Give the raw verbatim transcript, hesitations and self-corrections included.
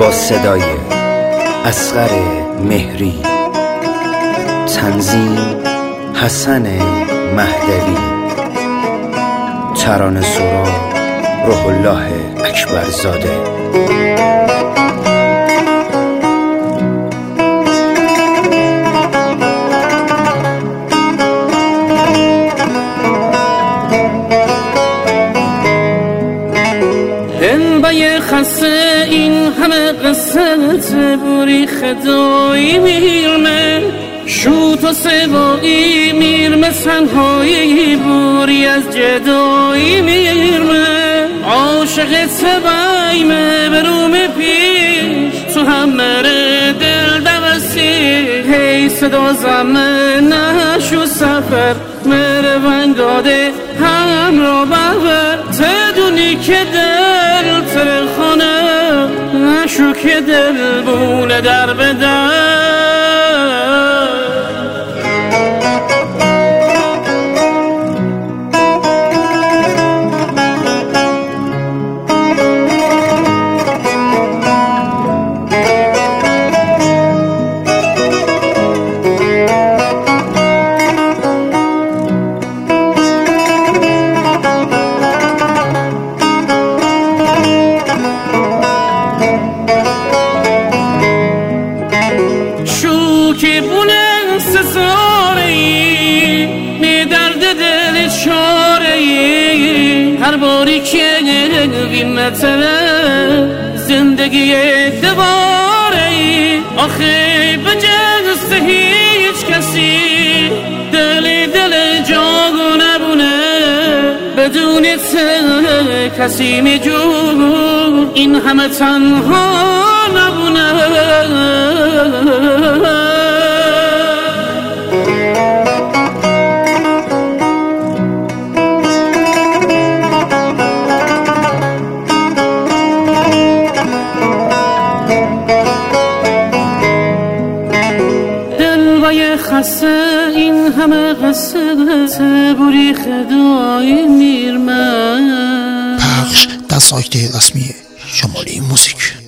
با صدای اصغر مهری، تنظیم حسن مهدوی، ترانه سرا روح الله اکبرزاده. دلبای خسته این همه قصت بوری خدایی میرمه، شوت و سوایی میرمه، تنهایی بوری از جدایی میرمه. عاشق تبایمه بروم پیش تو هم مره دل دوستی، هی صدا زمه نشو سفر مره ونگاده هم رو ببر. تدونی که دل تر خانه نشو که دل بونه در بدر. که بونه ستاره ای می درد دل چاره ای، هر باری که بیمتره زندگی دواره ای. آخه به جست هیچ کسی دل دل جاگو نبونه، بدون ته کسی می جو این همه تنها نبونه. دلوای خسته این همه قصه بوری خدای میرمه. پخش در سایت رسمی شمالی موزیک.